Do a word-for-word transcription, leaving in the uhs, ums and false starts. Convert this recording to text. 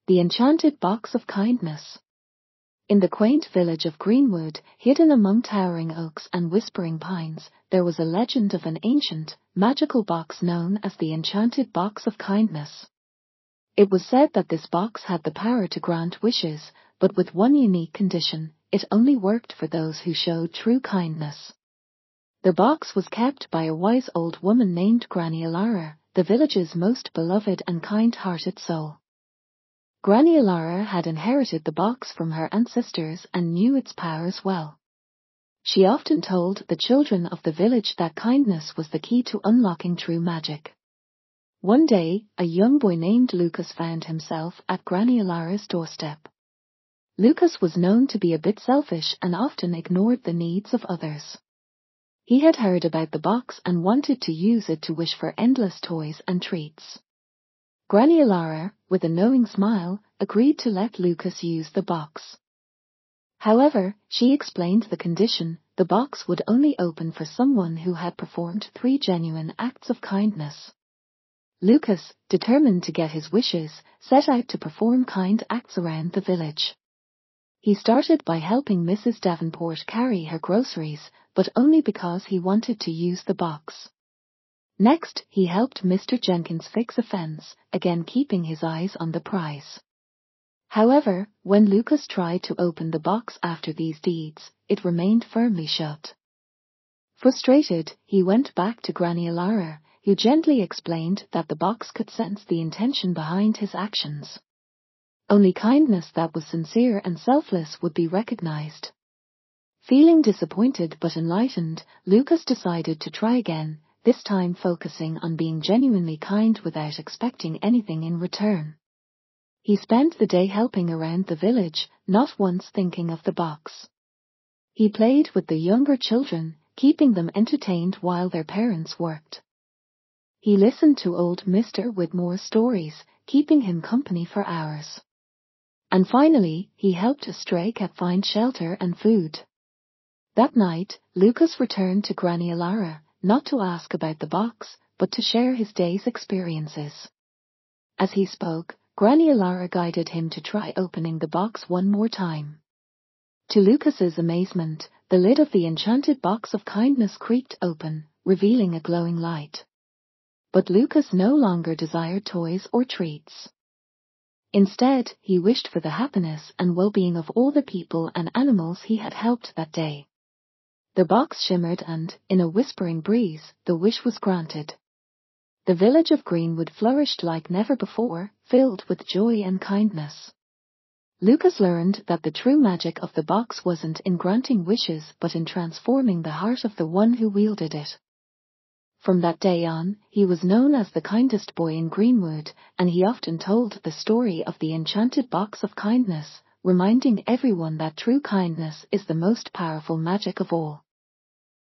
The Enchanted Box of Kindness. In the quaint village of Greenwood, hidden among towering oaks and whispering pines, there was a legend of an ancient, magical box known as the Enchanted Box of Kindness. It was said that this box had the power to grant wishes, but with one unique condition: it only worked for those who showed true kindness. The box was kept by a wise old woman named Granny Alara, the village's most beloved and kind-hearted soul. Granny Alara had inherited the box from her ancestors and knew its powers well. She often told the children of the village that kindness was the key to unlocking true magic. One day, a young boy named Lucas found himself at Granny Alara's doorstep. Lucas was known to be a bit selfish and often ignored the needs of others. He had heard about the box and wanted to use it to wish for endless toys and treats. Granny Alara, with a knowing smile, agreed to let Lucas use the box. However, she explained the condition: the box would only open for someone who had performed three genuine acts of kindness. Lucas, determined to get his wishes, set out to perform kind acts around the village. He started by helping Missus Davenport carry her groceries, but only because he wanted to use the box. Next, he helped Mister Jenkins fix a fence, again keeping his eyes on the prize. However, when Lucas tried to open the box after these deeds, it remained firmly shut. Frustrated, he went back to Granny Alara, who gently explained that the box could sense the intention behind his actions. Only kindness that was sincere and selfless would be recognized. Feeling disappointed but enlightened, Lucas decided to try again, this time focusing on being genuinely kind without expecting anything in return. He spent the day helping around the village, not once thinking of the box. He played with the younger children, keeping them entertained while their parents worked. He listened to old Mister Whitmore's stories, keeping him company for hours. And finally, he helped a stray cat find shelter and food. That night, Lucas returned to Granny Alara, not to ask about the box, but to share his day's experiences. As he spoke, Granny Alara guided him to try opening the box one more time. To Lucas's amazement, the lid of the Enchanted Box of Kindness creaked open, revealing a glowing light. But Lucas no longer desired toys or treats. Instead, he wished for the happiness and well-being of all the people and animals he had helped that day. The box shimmered and, in a whispering breeze, the wish was granted. The village of Greenwood flourished like never before, filled with joy and kindness. Lucas learned that the true magic of the box wasn't in granting wishes but in transforming the heart of the one who wielded it. From that day on, he was known as the kindest boy in Greenwood, and he often told the story of the Enchanted Box of Kindness, reminding everyone that true kindness is the most powerful magic of all.